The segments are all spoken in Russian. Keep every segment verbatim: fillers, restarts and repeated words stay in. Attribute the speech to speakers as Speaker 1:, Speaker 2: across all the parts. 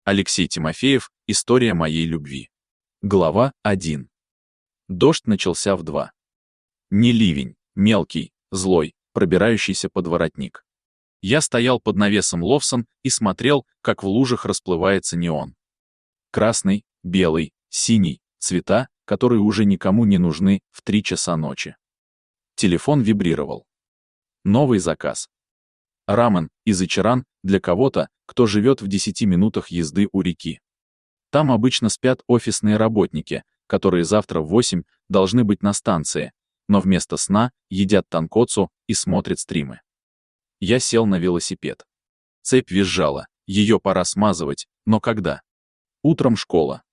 Speaker 1: Алексей Тимофеев. История моей любви. Глава один. Дождь начался в два. Не ливень, мелкий, злой, пробирающийся под воротник. Я стоял под навесом Ловсон и смотрел, как в лужах расплывается неон. Красный, белый, синий, цвета, которые уже никому не нужны в три часа ночи. Телефон вибрировал. Новый заказ. Рамен из Ичаран для кого-то, кто живет в десяти минутах езды у реки. Там обычно спят офисные работники, которые завтра в восемь должны быть на станции, но вместо сна едят тонкоцу и смотрят стримы. Я сел на велосипед. Цепь визжала, ее пора смазывать, но когда? Утром школа.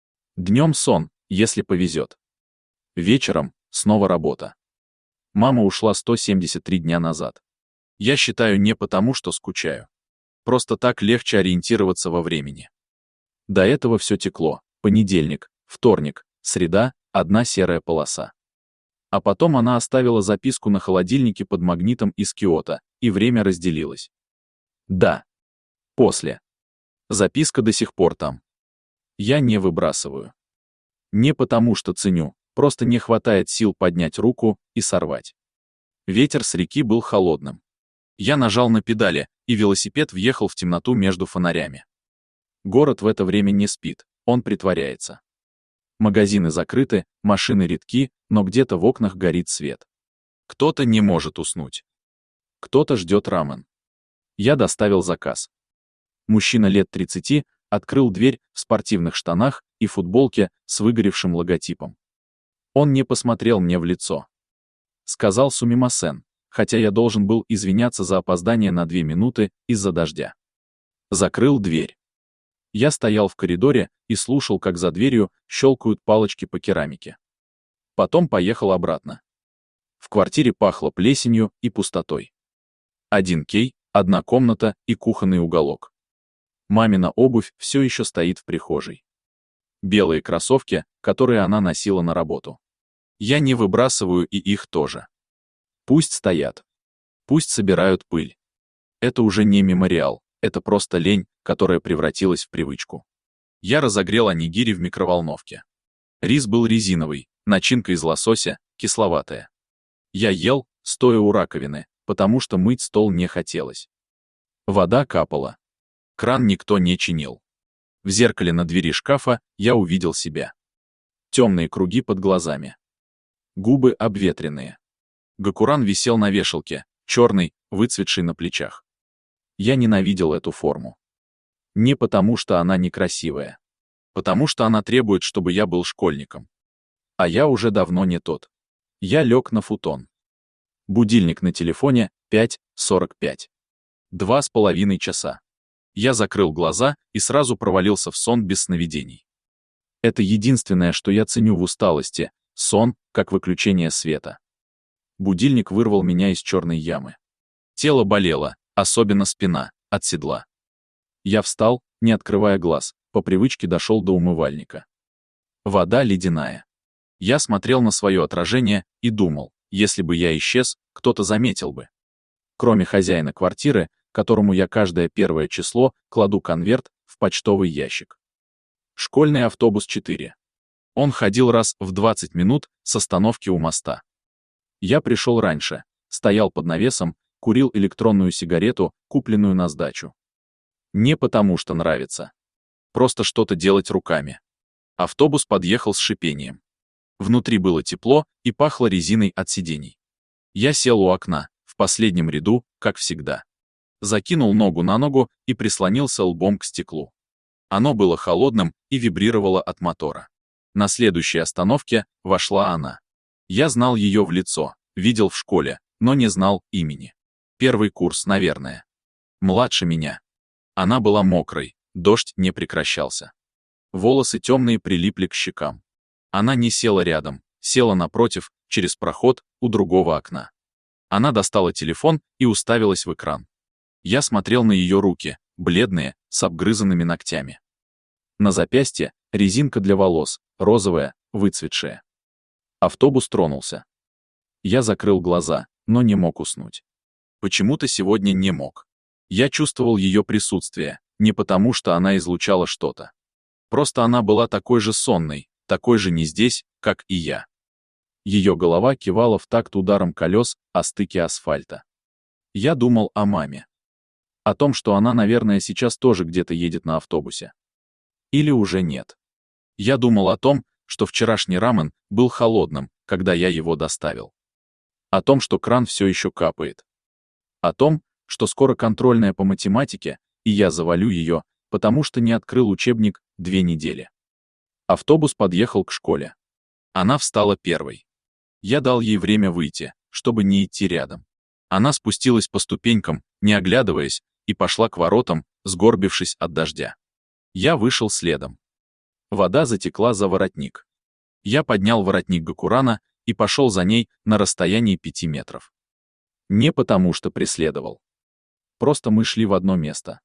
Speaker 1: Днем сон, если повезет. Вечером снова работа. Мама ушла сто семьдесят три дня назад. Я считаю не потому, что скучаю. Просто так легче ориентироваться во времени. До этого все текло. Понедельник, вторник, среда, одна серая полоса. А потом она оставила записку на холодильнике под магнитом из Киото, и время разделилось. Да. После. Записка до сих пор там. Я не выбрасываю. Не потому, что ценю, просто не хватает сил поднять руку и сорвать. Ветер с реки был холодным. Я нажал на педали, и велосипед въехал в темноту между фонарями. Город в это время не спит, он притворяется. Магазины закрыты, машины редки, но где-то в окнах горит свет. Кто-то не может уснуть. Кто-то ждет рамен. Я доставил заказ. Мужчина лет тридцати открыл дверь в спортивных штанах и футболке с выгоревшим логотипом. Он не посмотрел мне в лицо. Сказал сумимасен, хотя я должен был извиняться за опоздание на две минуты из-за дождя. Закрыл дверь. Я стоял в коридоре и слушал, как за дверью щелкают палочки по керамике. Потом поехал обратно. В квартире пахло плесенью и пустотой. Один кей, одна комната и кухонный уголок. Мамина обувь все еще стоит в прихожей. Белые кроссовки, которые она носила на работу. Я не выбрасываю и их тоже. Пусть стоят. Пусть собирают пыль. Это уже не мемориал, это просто лень, которая превратилась в привычку. Я разогрел онигири в микроволновке. Рис был резиновый, начинка из лосося, кисловатая. Я ел, стоя у раковины, потому что мыть стол не хотелось. Вода капала. Кран никто не чинил. В зеркале на двери шкафа я увидел себя. Темные круги под глазами. Губы обветренные. Гакуран висел на вешалке, черный, выцветший на плечах. Я ненавидел эту форму. Не потому, что она некрасивая. Потому что она требует, чтобы я был школьником. А я уже давно не тот. Я лег на футон. Будильник на телефоне пять сорок пять. Два с половиной часа. Я закрыл глаза и сразу провалился в сон без сновидений. Это единственное, что я ценю в усталости, сон, как выключение света. Будильник вырвал меня из черной ямы. Тело болело, особенно спина, от седла. Я встал, не открывая глаз, по привычке дошел до умывальника. Вода ледяная. Я смотрел на свое отражение и думал, если бы я исчез, кто-то заметил бы. Кроме хозяина квартиры, которому я каждое первое число кладу конверт в почтовый ящик. Школьный автобус четыре. Он ходил раз в двадцать минут с остановки у моста. Я пришел раньше, стоял под навесом, курил электронную сигарету, купленную на сдачу. Не потому, что нравится. Просто что-то делать руками. Автобус подъехал с шипением. Внутри было тепло и пахло резиной от сидений. Я сел у окна, в последнем ряду, как всегда. Закинул ногу на ногу и прислонился лбом к стеклу. Оно было холодным и вибрировало от мотора. На следующей остановке вошла она. Я знал ее в лицо, видел в школе, но не знал имени. Первый курс, наверное. Младше меня. Она была мокрой, дождь не прекращался. Волосы темные прилипли к щекам. Она не села рядом, села напротив, через проход, у другого окна. Она достала телефон и уставилась в экран. Я смотрел на ее руки, бледные, с обгрызанными ногтями. На запястье резинка для волос, розовая, выцветшая. Автобус тронулся. Я закрыл глаза, но не мог уснуть. Почему-то сегодня не мог. Я чувствовал ее присутствие, не потому, что она излучала что-то. Просто она была такой же сонной, такой же не здесь, как и я. Ее голова кивала в такт ударом колес о стыке асфальта. Я думал о маме. О том, что она, наверное, сейчас тоже где-то едет на автобусе. Или уже нет. Я думал о том, что вчерашний рамен был холодным, когда я его доставил. О том, что кран все еще капает. О том, что скоро контрольная по математике, и я завалю ее, потому что не открыл учебник две недели. Автобус подъехал к школе. Она встала первой. Я дал ей время выйти, чтобы не идти рядом. Она спустилась по ступенькам, не оглядываясь, и пошла к воротам, сгорбившись от дождя. Я вышел следом. Вода затекла за воротник. Я поднял воротник гакурана и пошел за ней на расстоянии пяти метров. Не потому что преследовал. Просто мы шли в одно место.